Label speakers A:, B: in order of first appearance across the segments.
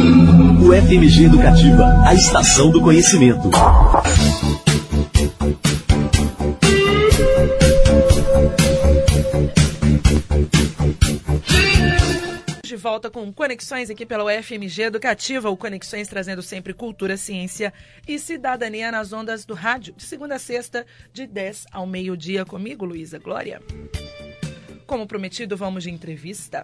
A: O FMG Educativa, a estação do conhecimento.
B: De volta com Conexões aqui pela UFMG Educativa, o Conexões trazendo sempre cultura, ciência e cidadania nas ondas do rádio, de segunda a sexta, de 10 ao meio-dia, comigo, Luísa Glória. Como prometido, vamos de entrevista.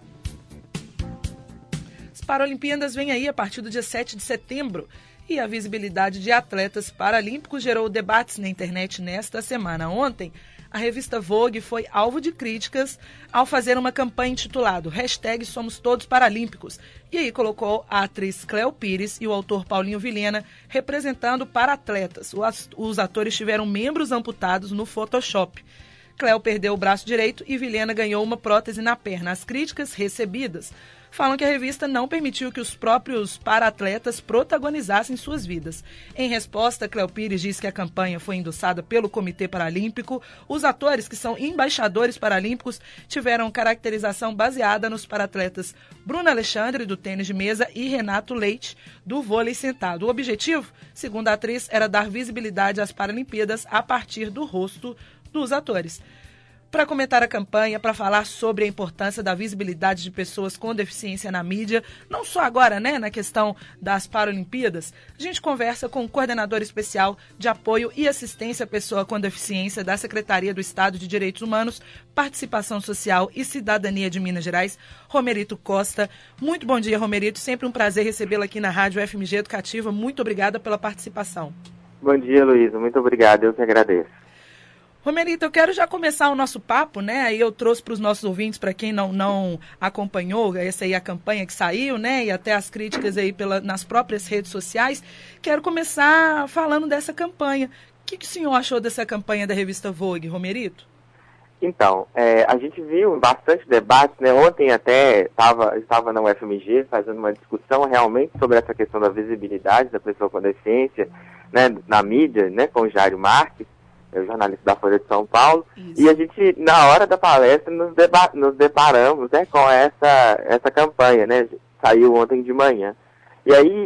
B: As Paralimpíadas vêm aí a partir do dia 7 de setembro e a visibilidade de atletas paralímpicos gerou debates na internet nesta semana. Ontem, a revista Vogue foi alvo de críticas ao fazer uma campanha intitulada #SomosTodosParalímpicos. E aí colocou a atriz Cleo Pires e o autor Paulinho Vilhena representando para-atletas. Os atores tiveram membros amputados no Photoshop. Cleo perdeu o braço direito e Vilhena ganhou uma prótese na perna. As críticas recebidas falam que a revista não permitiu que os próprios para-atletas protagonizassem suas vidas. Em resposta, Cleo Pires diz que a campanha foi endossada pelo Comitê Paralímpico. Os atores, que são embaixadores paralímpicos, tiveram caracterização baseada nos para-atletas Bruno Alexandre, do tênis de mesa, e Renato Leite, do vôlei sentado. O objetivo, segundo a atriz, era dar visibilidade às Paralimpíadas a partir do rosto dos atores. Para comentar a campanha, para falar sobre a importância da visibilidade de pessoas com deficiência na mídia, não só agora, né, na questão das Paralimpíadas, a gente conversa com o coordenador especial de apoio e assistência à pessoa com deficiência da Secretaria do Estado de Direitos Humanos, Participação Social e Cidadania de Minas Gerais, Romerito Costa. Muito bom dia, Romerito. Sempre um prazer recebê-lo aqui na Rádio FMG Educativa. Muito obrigada pela participação.
C: Bom dia, Luísa. Muito obrigado. Eu que agradeço.
B: Romerito, eu quero já começar o nosso papo, né? Aí eu trouxe para os nossos ouvintes, para quem não acompanhou, essa aí a campanha que saiu, né? E até as críticas aí nas próprias redes sociais. Quero começar falando dessa campanha. O que o senhor achou dessa campanha da revista Vogue, Romerito?
C: Então, a gente viu bastante debate, né? Ontem até estava na UFMG fazendo uma discussão realmente sobre essa questão da visibilidade da pessoa com deficiência, né? Na mídia, né? Com o Jairo Marques, jornalista da Folha de São Paulo. Isso. E a gente, na hora da palestra, nos deparamos, né, com essa campanha, né, saiu ontem de manhã. E aí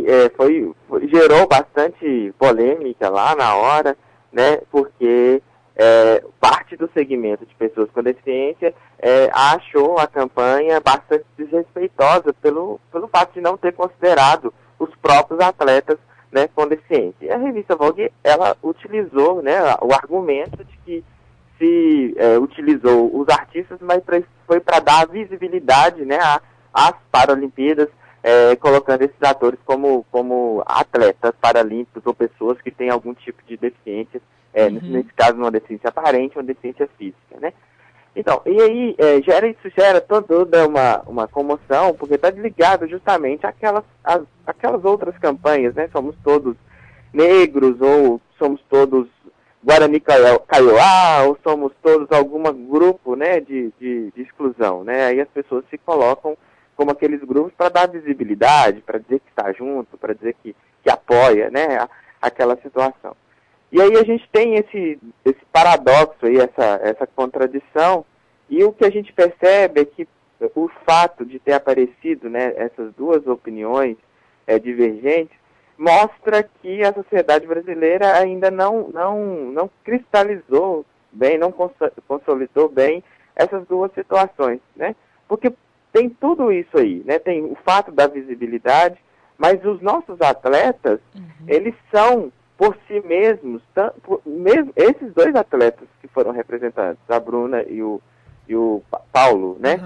C: gerou bastante polêmica lá na hora, né, porque parte do segmento de pessoas com deficiência achou a campanha bastante desrespeitosa pelo fato de não ter considerado os próprios atletas, né, com deficiência. E a revista Vogue, ela utilizou, né, o argumento de que se utilizou os artistas, mas foi para dar visibilidade, né, às Paralimpíadas, colocando esses atores como atletas paralímpicos ou pessoas que têm algum tipo de deficiência, nesse caso uma deficiência aparente, uma deficiência física, né. Então, e aí isso gera toda uma comoção, porque está ligado justamente àquelas outras campanhas, né? Somos todos negros, ou somos todos Guarani Kaiowá, ou somos todos algum grupo, né, de exclusão, né? Aí as pessoas se colocam como aqueles grupos para dar visibilidade, para dizer que está junto, para dizer que apoia, né, aquela situação. E aí a gente tem esse paradoxo aí, essa contradição, e o que a gente percebe é que o fato de ter aparecido, né, essas duas opiniões divergentes mostra que a sociedade brasileira ainda não cristalizou bem, não consolidou bem essas duas situações, né? Porque tem tudo isso aí, né? Tem o fato da visibilidade, mas os nossos atletas, eles são por si mesmos, mesmo esses dois atletas que foram representados, a Bruna e o Paulo, né?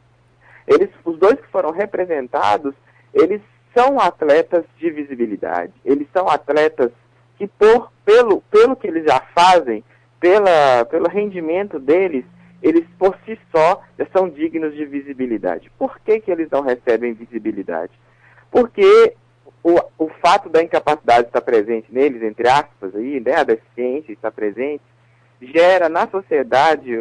C: Os dois que foram representados, eles são atletas de visibilidade. Eles são atletas que, pelo que eles já fazem, pelo rendimento deles, eles por si só já são dignos de visibilidade. Por que eles não recebem visibilidade? Porque o fato da incapacidade estar presente neles, entre aspas, aí, né, a deficiência está presente, gera na sociedade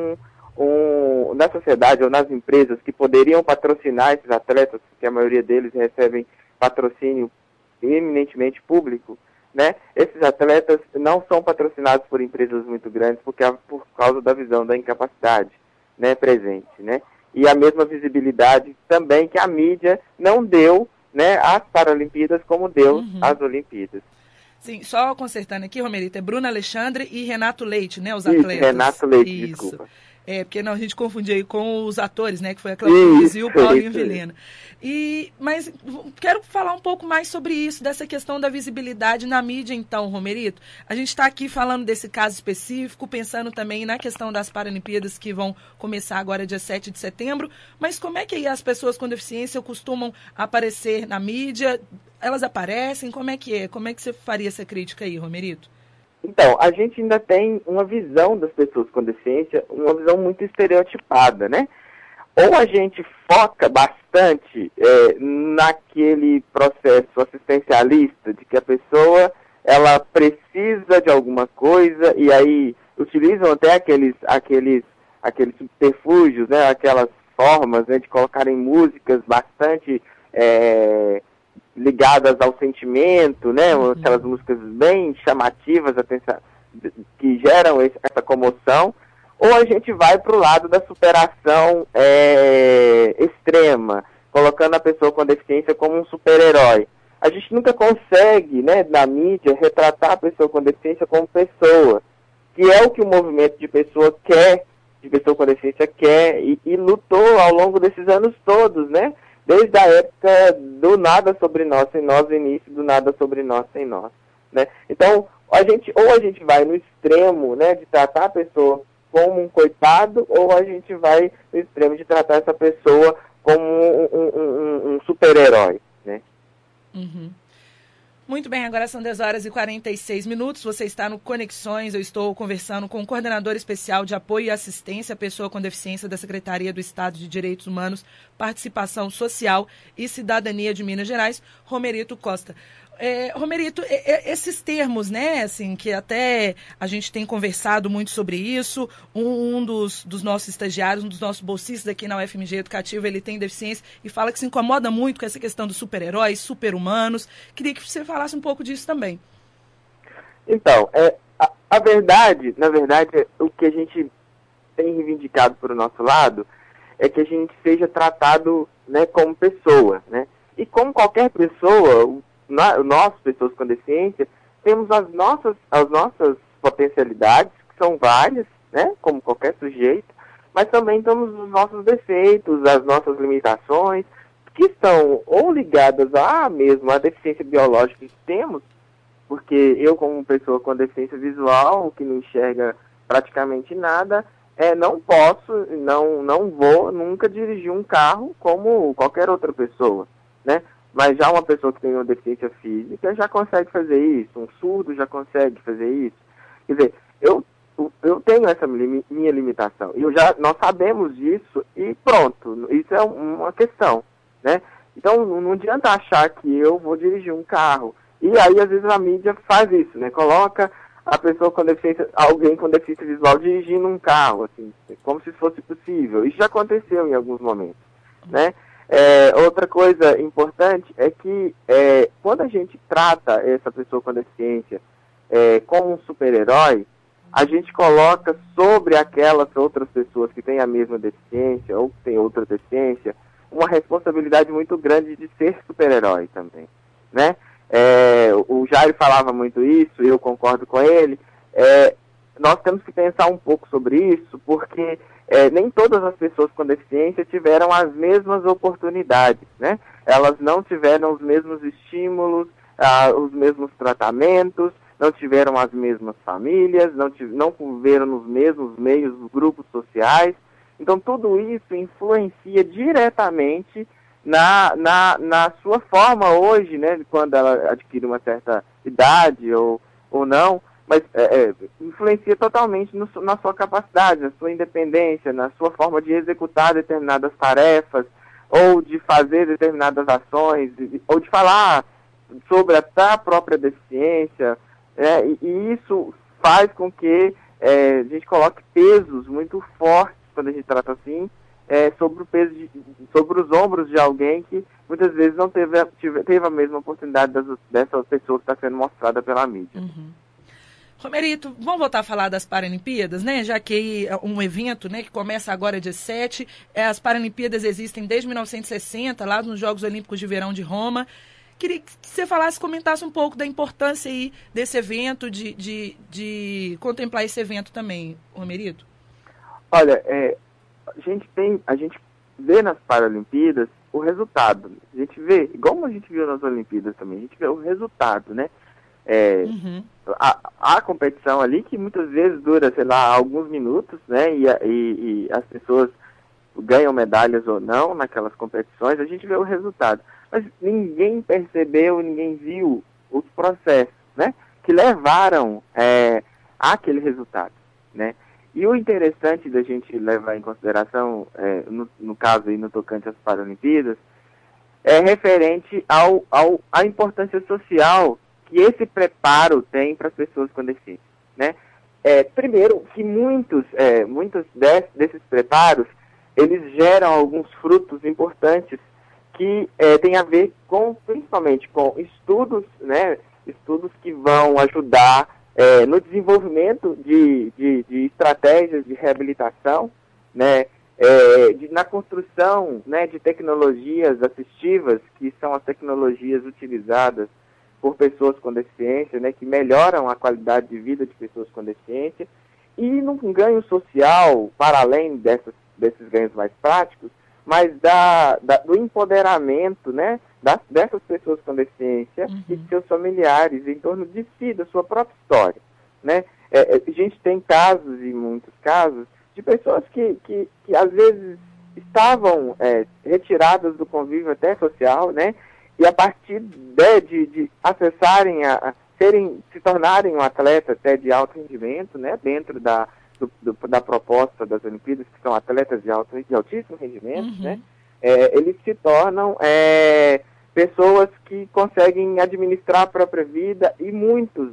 C: na sociedade ou nas empresas que poderiam patrocinar esses atletas, porque a maioria deles recebem patrocínio eminentemente público, né? Esses atletas não são patrocinados por empresas muito grandes por causa da visão da incapacidade, né, presente, né? E a mesma visibilidade também que a mídia não deu né, as Paralimpíadas como deu as Olimpíadas.
B: Sim, só consertando aqui, Romerito, é Bruna Alexandre e Renato Leite, né, os
C: Isso,
B: atletas.
C: Renato Leite,
B: Isso.
C: desculpa.
B: Porque não, a gente confundiu aí com os atores, né, que foi a Cláudia e o Paulinho Vilhena. Mas quero falar um pouco mais sobre isso, dessa questão da visibilidade na mídia, então, Romerito. A gente está aqui falando desse caso específico, pensando também na questão das Paralimpíadas que vão começar agora dia 7 de setembro, mas como é que aí as pessoas com deficiência costumam aparecer na mídia? Elas aparecem? Como é que é? Como é que você faria essa crítica aí, Romerito?
C: Então, a gente ainda tem uma visão das pessoas com deficiência, uma visão muito estereotipada, né? Ou a gente foca bastante naquele processo assistencialista de que a pessoa ela precisa de alguma coisa e aí utilizam até aqueles subterfúgios, né? Aquelas formas, né, de colocarem músicas bastante ligadas ao sentimento, né? Aquelas músicas bem chamativas, que geram essa comoção, ou a gente vai para o lado da superação extrema, colocando a pessoa com deficiência como um super-herói. A gente nunca consegue, né, na mídia, retratar a pessoa com deficiência como pessoa, que é o que o movimento de pessoa com deficiência quer e lutou ao longo desses anos todos, né? Desde a época do nada sobre nós sem nós, o início do nada sobre nós sem nós, né? Então, a gente vai no extremo, né, de tratar a pessoa como um coitado, ou a gente vai no extremo de tratar essa pessoa como um super-herói, né?
B: Muito bem, agora são 10 horas e 46 minutos. Você está no Conexões. Eu estou conversando com o coordenador especial de apoio e assistência à pessoa com deficiência da Secretaria do Estado de Direitos Humanos, Participação Social e Cidadania de Minas Gerais, Romerito Costa. Romerito, esses termos, né, assim, que até a gente tem conversado muito sobre isso, um dos nossos estagiários, um dos nossos bolsistas aqui na UFMG Educativa, ele tem deficiência e fala que se incomoda muito com essa questão dos super-heróis, super-humanos. Queria que você falasse um pouco disso também.
C: Então, na verdade, o que a gente tem reivindicado por o nosso lado é que a gente seja tratado, né, como pessoa, né? E como qualquer pessoa, nós, pessoas com deficiência, temos as nossas potencialidades, que são várias, né, como qualquer sujeito, mas também temos os nossos defeitos, as nossas limitações, que estão ou ligadas à deficiência biológica que temos, porque eu, como pessoa com deficiência visual, que não enxerga praticamente nada, não posso, não vou nunca dirigir um carro como qualquer outra pessoa, né? Mas já uma pessoa que tem uma deficiência física já consegue fazer isso, um surdo já consegue fazer isso. Quer dizer, eu tenho essa minha limitação. Nós sabemos disso e pronto, isso é uma questão, né? Então não adianta achar que eu vou dirigir um carro. E aí, às vezes, a mídia faz isso, né? Coloca a pessoa com deficiência, alguém com deficiência visual dirigindo um carro, assim, como se fosse possível. Isso já aconteceu em alguns momentos, né? Outra coisa importante é que quando a gente trata essa pessoa com deficiência como um super-herói, a gente coloca sobre aquelas outras pessoas que têm a mesma deficiência ou que têm outra deficiência uma responsabilidade muito grande de ser super-herói também, né? O Jair falava muito isso, eu concordo com ele. Nós temos que pensar um pouco sobre isso, porque nem todas as pessoas com deficiência tiveram as mesmas oportunidades, né? Elas não tiveram os mesmos estímulos, os mesmos tratamentos, não tiveram as mesmas famílias, não conviveram nos mesmos meios, grupos sociais. Então, tudo isso influencia diretamente na sua forma hoje, né? Quando ela adquire uma certa idade ou não, mas influencia totalmente na sua capacidade, na sua independência, na sua forma de executar determinadas tarefas, ou de fazer determinadas ações, ou de falar sobre a própria deficiência, e isso faz com que a gente coloque pesos muito fortes, quando a gente trata assim, sobre os ombros de alguém que muitas vezes não teve a mesma oportunidade dessa pessoa que está sendo mostrada pela mídia.
B: Uhum. Romerito, vamos voltar a falar das Paralimpíadas, né? Já que é um evento, né, que começa agora dia 7. As Paralimpíadas existem desde 1960, lá nos Jogos Olímpicos de Verão de Roma. Queria que você comentasse um pouco da importância aí desse evento, de contemplar esse evento também, Romerito.
C: Olha, a gente vê nas Paralimpíadas o resultado. A gente vê, igual a gente viu nas Olimpíadas também, a gente vê o resultado, né? A competição ali que muitas vezes dura, sei lá, alguns minutos, né? E as pessoas ganham medalhas ou não naquelas competições, a gente vê o resultado. Mas ninguém percebeu, ninguém viu os processos, né? Que levaram àquele resultado, né? E o interessante da gente levar em consideração, no caso aí, no tocante às Paralimpíadas, é referente à importância social que esse preparo tem para as pessoas com deficiência, né? Primeiro, que muitos desses preparos, eles geram alguns frutos importantes que têm a ver principalmente com estudos, né? Estudos que vão ajudar no desenvolvimento de estratégias de reabilitação, né? Na construção, né, de tecnologias assistivas, que são as tecnologias utilizadas por pessoas com deficiência, né, que melhoram a qualidade de vida de pessoas com deficiência, e num ganho social, para além desses ganhos mais práticos, mas do empoderamento, né, dessas pessoas com deficiência e de seus familiares em torno de si, da sua própria história, né? A gente tem casos, e muitos casos, de pessoas que às vezes estavam retiradas do convívio até social, né? E a partir de acessarem, se tornarem um atleta até de alto rendimento, né? Dentro da proposta das Olimpíadas, que são atletas de altíssimo rendimento, né? Eles se tornam pessoas que conseguem administrar a própria vida, e muitas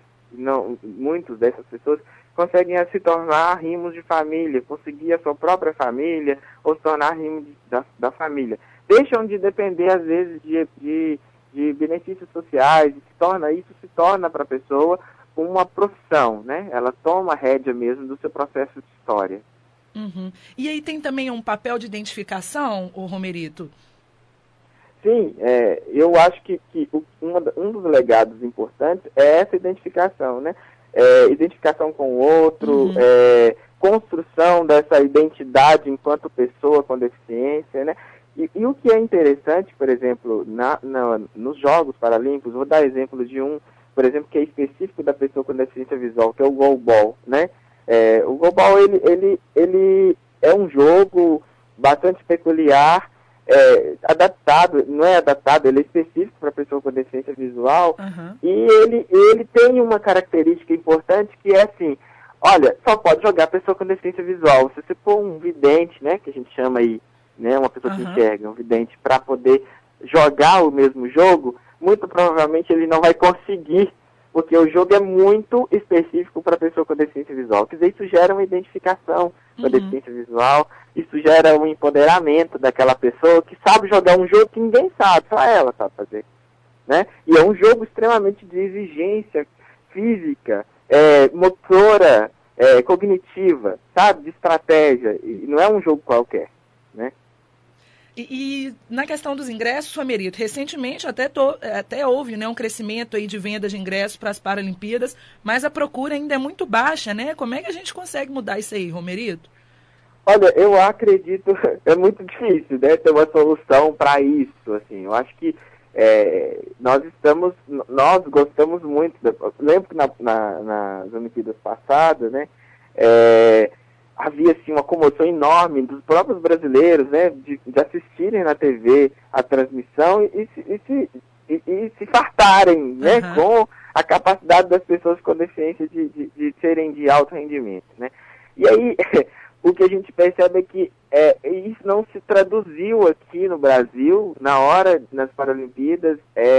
C: dessas pessoas conseguem se tornar rimos de família, conseguir a sua própria família, ou se tornar rimos da família. Deixam de depender, às vezes, de benefícios sociais, isso se torna para a pessoa uma profissão, né? Ela toma a rédea mesmo do seu processo de história.
B: E aí tem também um papel de identificação, o Romerito?
C: Sim, eu acho que um dos legados importantes é essa identificação, né? Identificação com o outro, construção dessa identidade enquanto pessoa com deficiência, né? E o que é interessante, por exemplo, nos Jogos Paralímpicos, vou dar exemplo de por exemplo, que é específico da pessoa com deficiência visual, que é o goalball, né? O goalball, ele é um jogo bastante peculiar, adaptado, não é adaptado, ele é específico para a pessoa com deficiência visual, e ele tem uma característica importante, que é assim, olha, só pode jogar a pessoa com deficiência visual. Se você for um vidente, né, que a gente chama aí, né, uma pessoa que enxerga, um vidente, para poder jogar o mesmo jogo, muito provavelmente ele não vai conseguir, porque o jogo é muito específico para a pessoa com deficiência visual. Quer dizer, isso gera uma identificação com a deficiência visual, isso gera um empoderamento daquela pessoa que sabe jogar um jogo que ninguém sabe, só ela sabe fazer, né? E é um jogo extremamente de exigência física, motora, cognitiva, sabe? De estratégia, e não é um jogo qualquer, né?
B: E na questão dos ingressos, Romerito, recentemente até houve, né, um crescimento aí de venda de ingressos para as Paralimpíadas, mas a procura ainda é muito baixa, né? Como é que a gente consegue mudar isso aí, Romerito?
C: Olha, eu acredito, é muito difícil, né, ter uma solução para isso, assim. Eu acho que nós gostamos muito, lembro que nas Olimpíadas passadas, né, havia assim, uma comoção enorme dos próprios brasileiros, né, de assistirem na TV a transmissão e se fartarem, né, com a capacidade das pessoas com deficiência de serem de alto rendimento, né. E aí, o que a gente percebe é que isso não se traduziu aqui no Brasil, nas Paralimpíadas,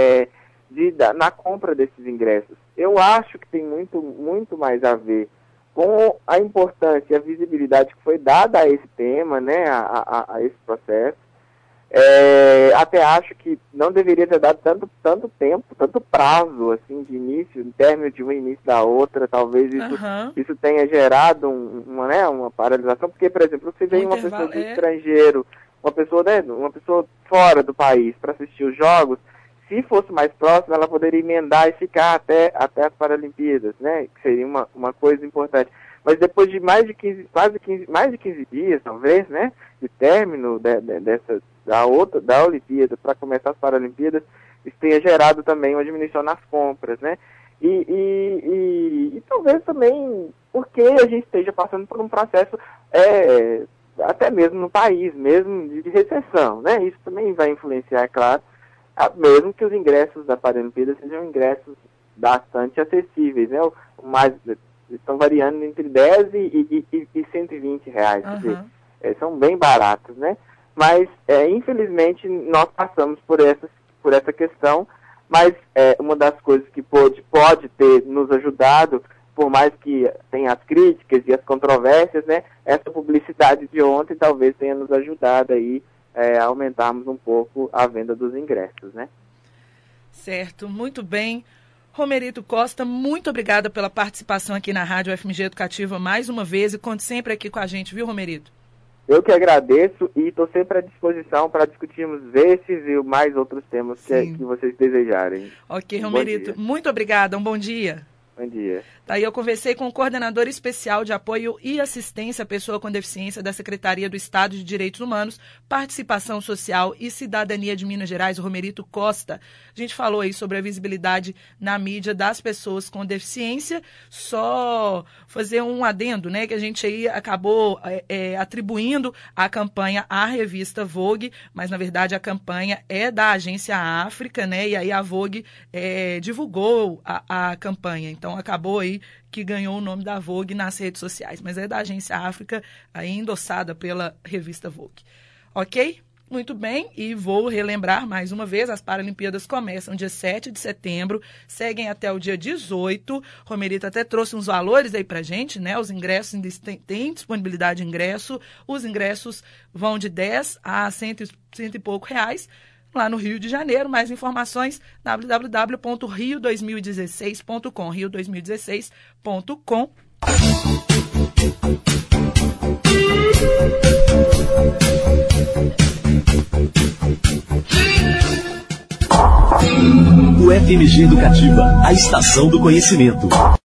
C: na compra desses ingressos. Eu acho que tem muito, muito mais a ver com a importância e a visibilidade que foi dada a esse tema, né, a esse processo, Até acho que não deveria ter dado tanto tempo, tanto prazo, assim, de início, em término de uma e início da outra. Talvez isso tenha gerado uma paralisação, porque, por exemplo, você vê uma pessoa do estrangeiro, uma pessoa fora do país para assistir os jogos, se fosse mais próxima, ela poderia emendar e ficar até as Paralimpíadas, né? Que seria uma coisa importante. Mas depois de mais de 15 dias, talvez, né? De término da Olimpíada para começar as Paralimpíadas, isso tenha gerado também uma diminuição nas compras, né? E talvez também porque a gente esteja passando por um processo, até mesmo no país, mesmo de recessão, né? Isso também vai influenciar, é claro, mesmo que os ingressos da Paralimpíada sejam ingressos bastante acessíveis, né? Estão variando entre 10 e 120 reais, quer dizer, são bem baratos, né? Mas, infelizmente, nós passamos por essa questão, mas uma das coisas que pode ter nos ajudado, por mais que tenha as críticas e as controvérsias, né? Essa publicidade de ontem talvez tenha nos ajudado aí a aumentarmos um pouco a venda dos ingressos, né?
B: Certo, muito bem. Romerito Costa, muito obrigada pela participação aqui na Rádio FMG Educativa mais uma vez e conte sempre aqui com a gente, viu, Romerito?
C: Eu que agradeço e estou sempre à disposição para discutirmos esses e mais outros temas que vocês desejarem.
B: Ok, Romerito, muito obrigada, um bom dia.
C: Bom dia.
B: Daí eu conversei com o coordenador especial de apoio e assistência à pessoa com deficiência da Secretaria do Estado de Direitos Humanos, Participação Social e Cidadania de Minas Gerais, Romerito Costa. A gente falou aí sobre a visibilidade na mídia das pessoas com deficiência. Só fazer um adendo, né, que a gente aí acabou atribuindo a campanha à revista Vogue, mas na verdade a campanha é da Agência África, né, e aí a Vogue divulgou a campanha. Então acabou aí que ganhou o nome da Vogue nas redes sociais, mas é da Agência África, aí endossada pela revista Vogue. Ok? Muito bem, e vou relembrar mais uma vez, as Paralimpíadas começam dia 7 de setembro, seguem até o dia 18. Romerito até trouxe uns valores aí pra gente, né? Os ingressos ainda tem disponibilidade de ingresso, os ingressos vão de 10 a 100 e pouco reais, lá no Rio de Janeiro. Mais informações, www.rio2016.com, rio2016.com.
A: O FMG Educativa, a estação do conhecimento.